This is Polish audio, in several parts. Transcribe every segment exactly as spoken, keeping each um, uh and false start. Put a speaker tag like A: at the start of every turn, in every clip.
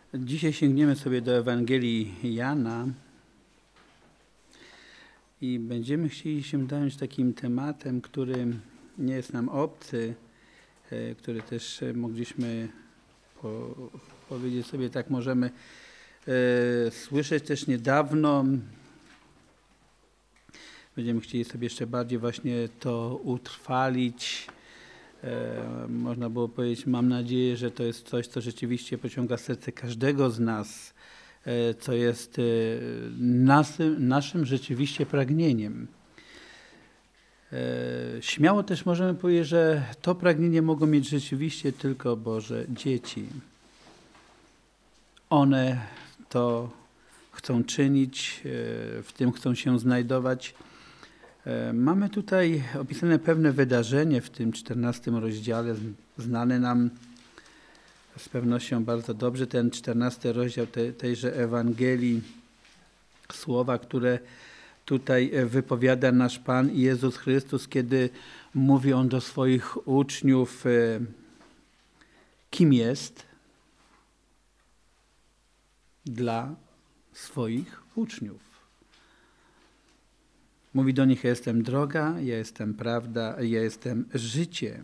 A: Dzisiaj sięgniemy sobie do Ewangelii Jana i będziemy chcieli się zająć takim tematem, który nie jest nam obcy, który też mogliśmy po, powiedzieć sobie, tak możemy e, słyszeć też niedawno. Będziemy chcieli sobie jeszcze bardziej właśnie to utrwalić. E, można było powiedzieć, mam nadzieję, że to jest coś, co rzeczywiście pociąga serce każdego z nas, e, co jest e, nasym, naszym rzeczywiście pragnieniem. E, śmiało też możemy powiedzieć, że to pragnienie mogą mieć rzeczywiście tylko Boże dzieci. One to chcą czynić, e, w tym chcą się znajdować. Mamy tutaj opisane pewne wydarzenie w tym czternastym rozdziale, znane nam z pewnością bardzo dobrze, ten czternasty rozdział te, tejże Ewangelii, słowa, które tutaj wypowiada nasz Pan Jezus Chrystus, kiedy mówi On do swoich uczniów, kim jest dla swoich uczniów. Mówi do nich, ja jestem droga, ja jestem prawda, ja jestem życie.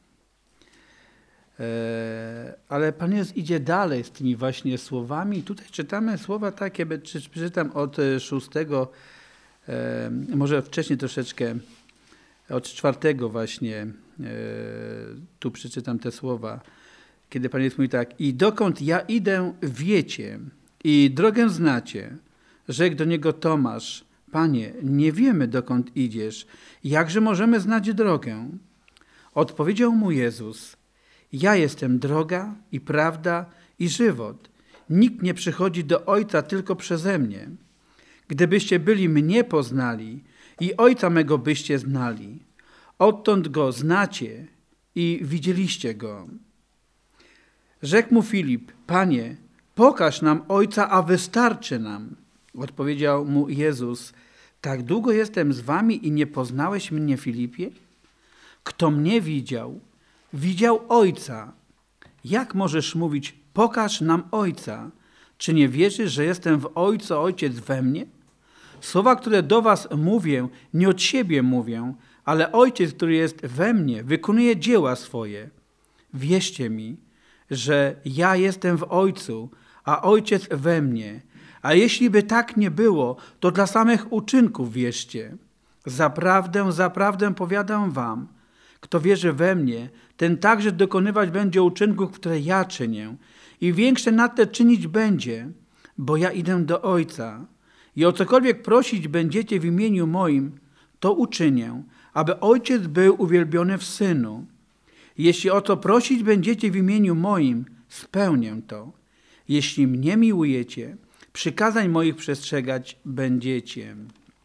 A: Ale Pan Jezus idzie dalej z tymi właśnie słowami. Tutaj czytamy słowa takie, przeczytam od szóstego, może wcześniej troszeczkę, od czwartego właśnie, tu przeczytam te słowa, kiedy Pan Jezus mówi tak, i dokąd ja idę wiecie i drogę znacie, rzekł do Niego Tomasz, Panie, nie wiemy, dokąd idziesz. Jakże możemy znać drogę? Odpowiedział mu Jezus, ja jestem droga i prawda i żywot. Nikt nie przychodzi do Ojca tylko przeze mnie. Gdybyście byli mnie poznali i Ojca mego byście znali, odtąd Go znacie i widzieliście Go. Rzekł mu Filip, Panie, pokaż nam Ojca, a wystarczy nam. Odpowiedział mu Jezus, tak długo jestem z wami i nie poznałeś mnie, Filipie? Kto mnie widział, widział Ojca. Jak możesz mówić, pokaż nam Ojca? Czy nie wierzysz, że jestem w Ojcu, a Ojciec we mnie? Słowa, które do was mówię, nie od siebie mówię, ale Ojciec, który jest we mnie, wykonuje dzieła swoje. Wierzcie mi, że ja jestem w Ojcu, a Ojciec we mnie. A jeśli by tak nie było, to dla samych uczynków wierzcie. Zaprawdę, zaprawdę powiadam wam, kto wierzy we mnie, ten także dokonywać będzie uczynków, które ja czynię. I większe nad te czynić będzie, bo ja idę do Ojca. I o cokolwiek prosić będziecie w imieniu moim, to uczynię, aby Ojciec był uwielbiony w Synu. Jeśli o to prosić będziecie w imieniu moim, spełnię to. Jeśli mnie miłujecie, przykazań moich przestrzegać będziecie.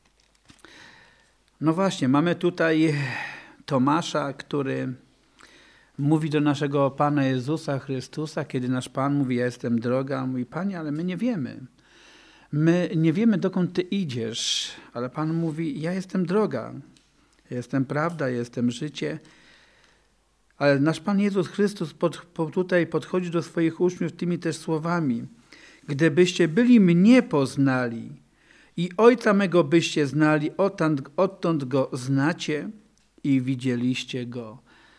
A: No właśnie, mamy tutaj Tomasza, który mówi do naszego Pana Jezusa Chrystusa, kiedy nasz Pan mówi, ja jestem droga, mówi, Panie, ale my nie wiemy. My nie wiemy, dokąd Ty idziesz, ale Pan mówi, ja jestem droga, ja jestem prawda, ja jestem życie. Ale nasz Pan Jezus Chrystus pod, po, tutaj podchodzi do swoich uczniów tymi też słowami. Gdybyście byli mnie poznali i Ojca mego byście znali, odtąd, odtąd Go znacie i widzieliście Go.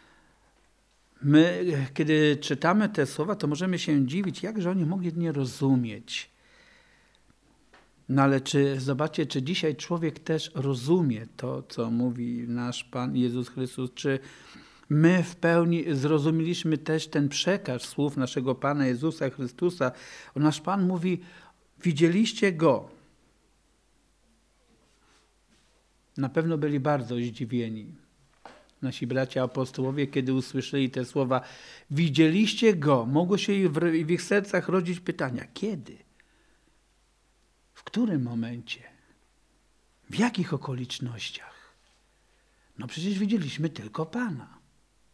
A: My, kiedy czytamy te słowa, to możemy się dziwić, jakże oni mogli nie rozumieć. No ale czy, zobaczcie, czy dzisiaj człowiek też rozumie to, co mówi nasz Pan Jezus Chrystus, czy my w pełni zrozumieliśmy też ten przekaz słów naszego Pana Jezusa Chrystusa. Nasz Pan mówi, widzieliście Go. Na pewno byli bardzo zdziwieni. Nasi bracia apostołowie, kiedy usłyszeli te słowa, widzieliście Go. Mogło się w ich sercach rodzić pytania, kiedy? W którym momencie? W jakich okolicznościach? No przecież widzieliśmy tylko Pana.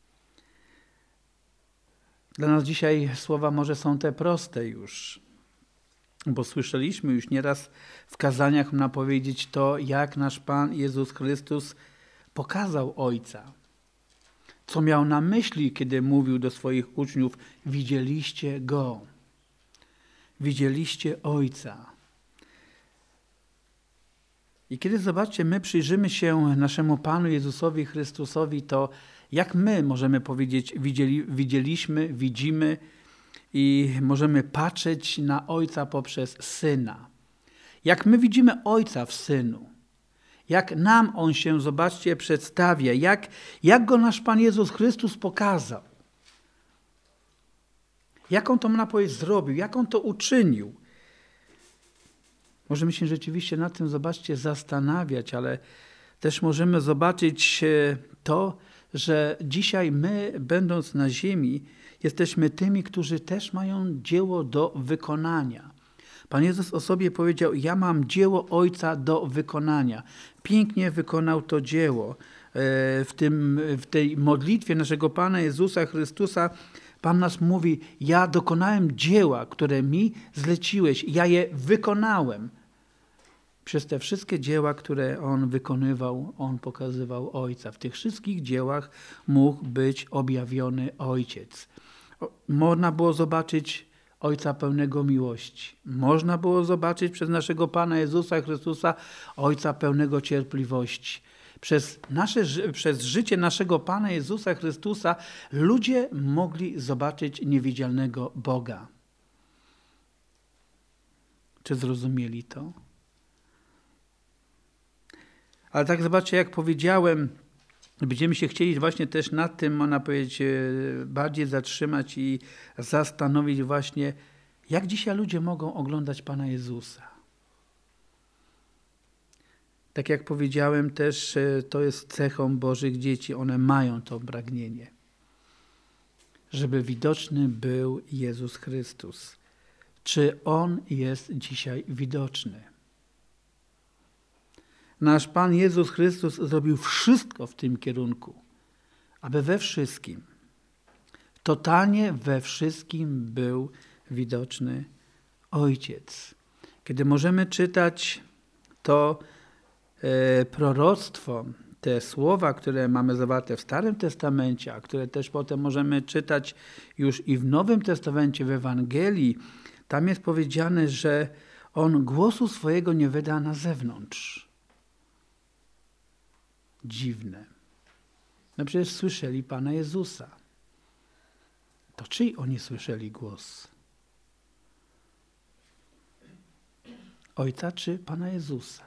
A: Dla nas dzisiaj słowa może są te proste już, bo słyszeliśmy już nieraz w kazaniach nam powiedzieć to, jak nasz Pan Jezus Chrystus pokazał Ojca. Co miał na myśli, kiedy mówił do swoich uczniów, widzieliście Go. widzieliście Ojca. I kiedy, zobaczcie, my przyjrzymy się naszemu Panu Jezusowi Chrystusowi, to jak my możemy powiedzieć, widzieli, widzieliśmy, widzimy i możemy patrzeć na Ojca poprzez Syna. Jak my widzimy Ojca w Synu. Jak nam On się, zobaczcie, przedstawia. Jak, jak Go nasz Pan Jezus Chrystus pokazał. Jak On to, można powiedzieć, zrobił. Jak On to uczynił. Możemy się rzeczywiście nad tym, zobaczcie, zastanawiać, ale też możemy zobaczyć to, że dzisiaj my, będąc na ziemi, jesteśmy tymi, którzy też mają dzieło do wykonania. Pan Jezus o sobie powiedział, ja mam dzieło Ojca do wykonania. Pięknie wykonał to dzieło. W, tym, w tej modlitwie naszego Pana Jezusa Chrystusa Pan nas mówi, ja dokonałem dzieła, które mi zleciłeś, ja je wykonałem. Przez te wszystkie dzieła, które On wykonywał, On pokazywał Ojca. W tych wszystkich dziełach mógł być objawiony Ojciec. Można było zobaczyć Ojca pełnego miłości. Można było zobaczyć przez naszego Pana Jezusa Chrystusa Ojca pełnego cierpliwości. Przez, nasze, przez życie naszego Pana Jezusa Chrystusa ludzie mogli zobaczyć niewidzialnego Boga. Czy zrozumieli to? Ale tak zobaczcie, jak powiedziałem, będziemy się chcieli właśnie też nad tym, można powiedzieć, bardziej zatrzymać i zastanowić właśnie, jak dzisiaj ludzie mogą oglądać Pana Jezusa. Tak jak powiedziałem też, to jest cechą Bożych dzieci. One mają to pragnienie, żeby widoczny był Jezus Chrystus. Czy On jest dzisiaj widoczny? Nasz Pan Jezus Chrystus zrobił wszystko w tym kierunku, aby we wszystkim, totalnie we wszystkim był widoczny Ojciec. Kiedy możemy czytać to e, proroctwo, te słowa, które mamy zawarte w Starym Testamencie, a które też potem możemy czytać już i w Nowym Testamencie, w Ewangelii, tam jest powiedziane, że On głosu swojego nie wyda na zewnątrz. Dziwne. No przecież słyszeli Pana Jezusa. To czyj oni słyszeli głos? Ojca czy Pana Jezusa?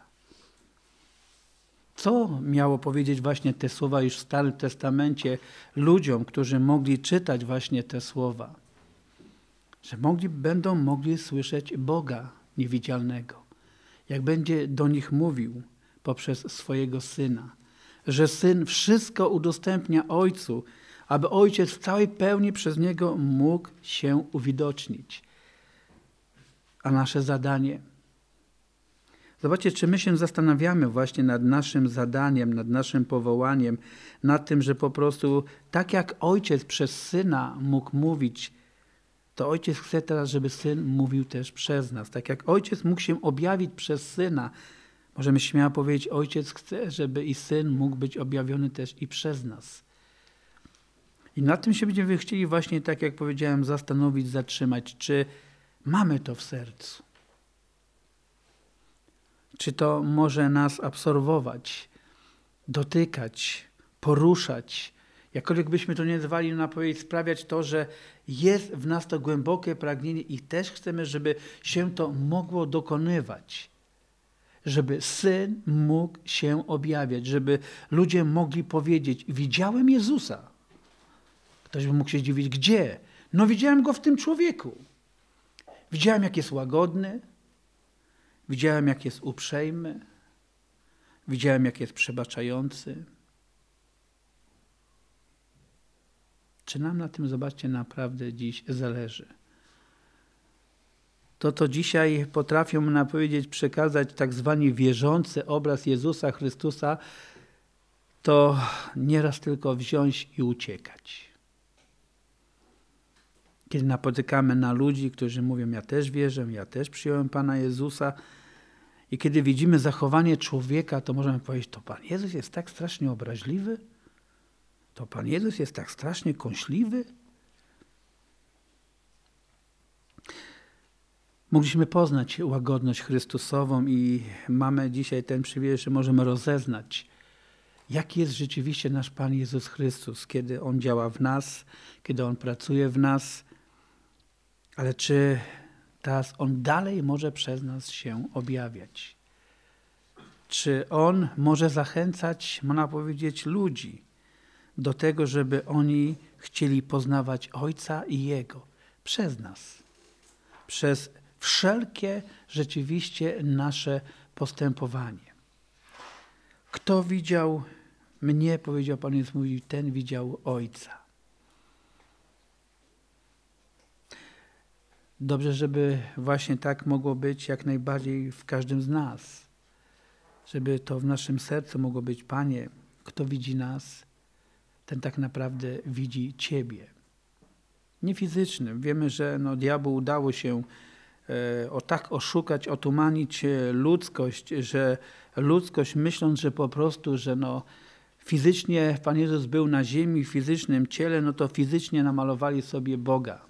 A: Co miało powiedzieć właśnie te słowa już w Starym Testamencie ludziom, którzy mogli czytać właśnie te słowa? Że mogli, będą mogli słyszeć Boga niewidzialnego. Jak będzie do nich mówił poprzez swojego Syna. Że Syn wszystko udostępnia Ojcu, aby Ojciec w całej pełni przez Niego mógł się uwidocznić. A nasze zadanie? Zobaczcie, czy my się zastanawiamy właśnie nad naszym zadaniem, nad naszym powołaniem, nad tym, że po prostu tak jak Ojciec przez Syna mógł mówić, to Ojciec chce teraz, żeby Syn mówił też przez nas. Tak jak Ojciec mógł się objawić przez Syna, możemy śmiało powiedzieć, Ojciec chce, żeby i Syn mógł być objawiony też i przez nas. I nad tym się będziemy chcieli właśnie, tak jak powiedziałem, zastanowić, zatrzymać, czy mamy to w sercu. Czy to może nas absorbować, dotykać, poruszać, jakkolwiek byśmy to nie nazwali, na powiedzieć, sprawiać to, że jest w nas to głębokie pragnienie i też chcemy, żeby się to mogło dokonywać. Żeby Syn mógł się objawiać, żeby ludzie mogli powiedzieć, widziałem Jezusa. Ktoś by mógł się dziwić, gdzie? No widziałem Go w tym człowieku. Widziałem, jak jest łagodny. Widziałem, jak jest uprzejmy. Widziałem, jak jest przebaczający. Czy nam na tym, zobaczcie, naprawdę dziś zależy? To, to dzisiaj potrafią nam powiedzieć, przekazać tak zwani wierzący obraz Jezusa Chrystusa, to nieraz tylko wziąć i uciekać. Kiedy napotykamy na ludzi, którzy mówią, ja też wierzę, ja też przyjąłem Pana Jezusa, i kiedy widzimy zachowanie człowieka, to możemy powiedzieć, to Pan Jezus jest tak strasznie obraźliwy? To Pan Jezus jest tak strasznie kąśliwy? Mogliśmy poznać łagodność Chrystusową i mamy dzisiaj ten przywilej, że możemy rozeznać, jaki jest rzeczywiście nasz Pan Jezus Chrystus, kiedy On działa w nas, kiedy On pracuje w nas, ale czy teraz On dalej może przez nas się objawiać? Czy On może zachęcać, można powiedzieć, ludzi do tego, żeby oni chcieli poznawać Ojca i Jego przez nas, przez wszelkie rzeczywiście nasze postępowanie. Kto widział mnie, powiedział Pan Jezus, mówi, ten widział Ojca. Dobrze, żeby właśnie tak mogło być jak najbardziej w każdym z nas. Żeby to w naszym sercu mogło być, Panie, kto widzi nas, ten tak naprawdę widzi Ciebie. Nie fizycznym. Wiemy, że no, diabłu udało się e, o tak oszukać, otumanić ludzkość, że ludzkość myśląc, że po prostu, że no, fizycznie Pan Jezus był na ziemi, w fizycznym ciele, no to fizycznie namalowali sobie Boga.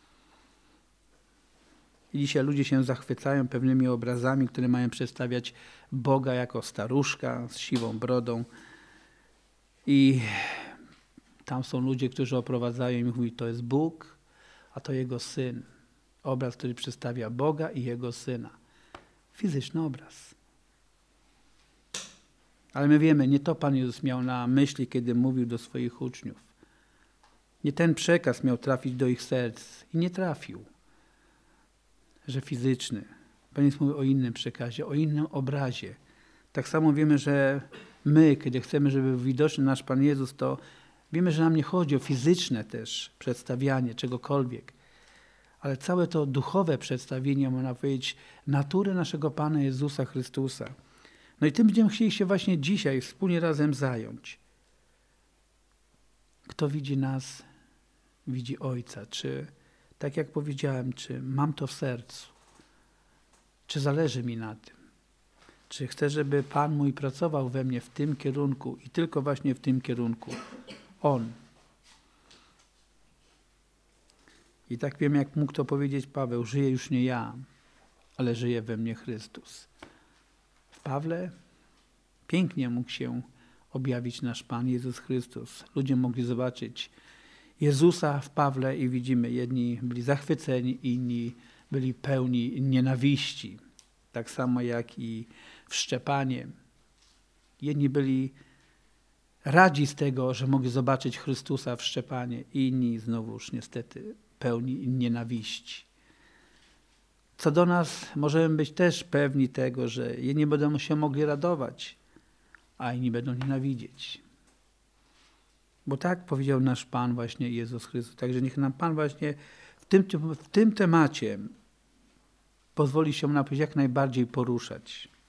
A: I dzisiaj ludzie się zachwycają pewnymi obrazami, które mają przedstawiać Boga jako staruszka z siwą brodą. I tam są ludzie, którzy oprowadzają i mówią, to jest Bóg, a to Jego Syn. Obraz, który przedstawia Boga i Jego Syna. Fizyczny obraz. Ale my wiemy, nie to Pan Jezus miał na myśli, kiedy mówił do swoich uczniów. Nie ten przekaz miał trafić do ich serc i nie trafił. Że fizyczny. Pan Jezus mówi o innym przekazie, o innym obrazie. Tak samo wiemy, że my, kiedy chcemy, żeby był widoczny nasz Pan Jezus, to wiemy, że nam nie chodzi o fizyczne też przedstawianie czegokolwiek, ale całe to duchowe przedstawienie, można powiedzieć, natury naszego Pana Jezusa Chrystusa. No i tym będziemy chcieli się właśnie dzisiaj wspólnie razem zająć. Kto widzi nas, widzi Ojca. Czy tak jak powiedziałem, czy mam to w sercu? Czy zależy mi na tym? Czy chcę, żeby Pan mój pracował we mnie w tym kierunku i tylko właśnie w tym kierunku? On. I tak wiem, jak mógł to powiedzieć Paweł, żyje już nie ja, ale żyje we mnie Chrystus. W Pawle pięknie mógł się objawić nasz Pan Jezus Chrystus. Ludzie mogli zobaczyć Jezusa w Pawle i widzimy, jedni byli zachwyceni, inni byli pełni nienawiści. Tak samo jak i w Szczepanie. Jedni byli radzi z tego, że mogli zobaczyć Chrystusa w Szczepanie, inni znowuż niestety pełni nienawiści. Co do nas, możemy być też pewni tego, że jedni będą się mogli radować, a inni będą nienawidzieć. Bo tak powiedział nasz Pan właśnie Jezus Chrystus. Także niech nam Pan właśnie w tym, w tym temacie pozwoli się nam jak najbardziej poruszać.